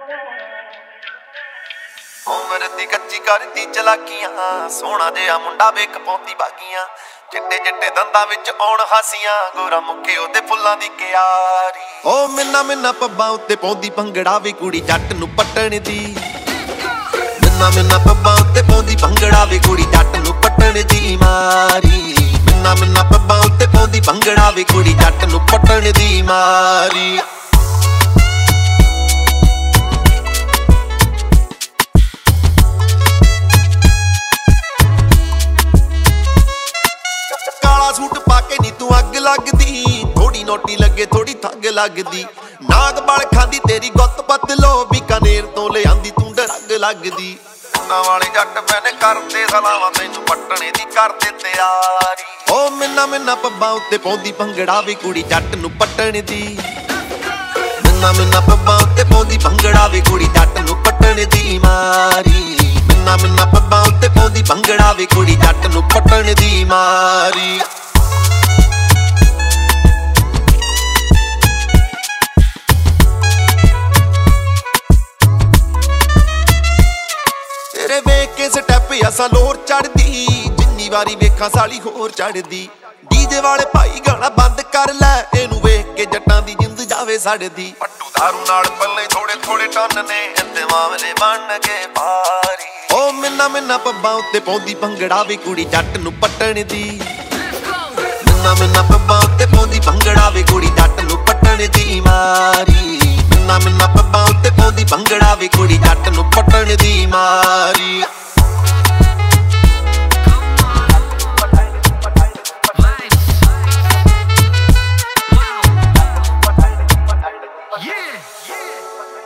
ਉਮਰ ਦੀ ਕੱਚੀ ਕਰਦੀ ਚਲਾਕੀਆਂ, ਸੋਹਣਾ ਜਿਹਾ ਮੁੰਡਾ ਵੇਖ ਪਾਉਂਦੀ ਬਾਗੀਆਂ, ਚਿੱਟੇ ਚਿੱਟੇ ਦੰਦਾਂ ਵਿੱਚ ਆਉਣ ਹਾਸੀਆਂ, ਗੋਰਾ ਮੁੱਖੇ ਉਹਦੇ ਫੁੱਲਾਂ ਦੀ ਕਿਆਰੀ। ਓ ਮਿੰਨਾ ਮਿੰਨਾ ਪੱਬਾਂ ਉੱਤੇ ਪਾਉਂਦੀ ਭੰਗੜਾ ਵੇ ਕੁੜੀ ਜੱਟ ਨੂੰ ਪੱਟਣ ਦੀ। ਮਿੰਨਾ ਮਿੰਨਾ ਪੱਬਾਂ ਉੱਤੇ ਪਾਉਂਦੀ ਭੰਗੜਾ ਵੇ ਕੁੜੀ ਜੱਟ ਨੂੰ ਪੱਟਣ ਦੀ ਮਾਰੀ। ਮਿੰਨਾ ਮਿੰਨਾ ਪੱਬਾਂ ਉੱਤੇ ਪਾਉਂਦੀ ਭੰਗੜਾ ਵੇ ਕੁੜੀ ਜੱਟ ਨੂੰ ਪੱਟਣ ਦੀ ਮਾਰੀ। ਕਾਲਾ ਸੂਟ ਪਾ ਕੇ ਨੀ ਤੂੰ ਅੱਗ ਲੱਗਦੀ, ਥੋੜੀ ਨੋਟੀ ਲੱਗੇ ਥੋੜੀ ਥੱਗ ਲੱਗਦੀ, ਨਾਗ ਬਲ ਖਾਂਦੀ ਤੇਰੀ ਗੁੱਤ ਬਦਲੋ, ਬੀਕਾਨੇਰ ਤੋਂ ਲਿਆਂਦੀ ਤੂੰ ਡਰੱਗ ਲੱਗਦੀ। ਉਹਨਾਂ ਵਾਲੇ ਜੱਟ ਮੈਨੇ ਕਰਦੇ ਸਲਾਵਾਂ, ਤੈਨੂੰ ਪੱਟਣੇ ਦੀ ਕਰਦੇ ਤਿਆਰੀ। ਓ ਮਿੰਨਾ ਮਿੰਨਾ ਪੱਬਾਂ ਉੱਤੇ ਪਾਉਂਦੀ ਭੰਗੜਾ ਵੇ ਕੁੜੀ ਜੱਟ ਨੂੰ ਪੱਟਣ ਦੀ। ਮਿੰਨਾ ਮਿੰਨਾ ਪੱਬਾਂ ਉੱਤੇ ਪਾਉਂਦੀ ਭੰਗੜਾ ਵੇ ਕੁੜੀ ਜੱਟ ਨੂੰ ਪੱਟਣ ਦੀ ਮਾਰੀ। ਮਿੰਨਾ ਮਿੰਨਾ ਪੱਬਾਂ ਉੱਤੇ ਪਾਉਂਦੀ ਭੰਗੜਾ ਵੇ ਕੁੜੀ ਜੱਟ ਨੂੰ ਪੱਟਣ ਦੀ ਮਾਰੀ। ਤੇਰੇ ਵੇਖ ਕੇ ਸਟੈਪ ਅਸਾਂ ਲੋਰ ਚੜਦੀ, ਜਿੰਨੀ ਵਾਰੀ ਵੇਖਾਂ ਸਾਲੀ ਹੋਰ ਚੜਦੀ। ਡੀਜੇ ਵਾਲੇ ਭਾਈ ਗਾਣਾ ਬੰਦ ਕਰ ਲੈ, ਇਹਨੂੰ ਵੇਖ ਕੇ ਜੱਟਾਂ ਦੀ ਜਿੰਦ ਜਾਵੇ ਸੜਦੀ। ਪੱਟੂ ਦਾਰੂ ਨਾਲ ਪੱਲੇ ਥੋੜੇ ਥੋੜੇ ਟੰਨ ਨੇ, ਇੰਨੇ ਮਾਮਲੇ ਬਣ ਕੇ ਭਾਰੀ। ਓ ਮਿੰਨਾ ਮਿੰਨਾ ਪੱਬਾਂ ਉੱਤੇ ਪਾਉਂਦੀ ਭੰਗੜਾ ਵੇ ਕੁੜੀ ਜੱਟ ਨੂੰ ਪੱਟਣ ਦੀ। ਮਿੰਨਾ ਮਿੰਨਾ ਪੱਬਾਂ ਉੱਤੇ ਪਾਉਂਦੀ ਭੰਗੜਾ ਵੇ ਕੁੜੀ ਜੱਟ ਨੂੰ ਪੱਟਣ ਦੀ ਮਾਰੀ। ਮਿੰਨਾ ਮਿੰਨਾ ਪੱਬਾਂ ਉੱਤੇ ਪਾਉਂਦੀ ਭੰਗੜਾ ਵੇ ਕੁੜੀ ਜੱਟ ਨੂੰ ਪੱਟਣ ਦੀ ਮਾਰੀ। Yeah, yeah.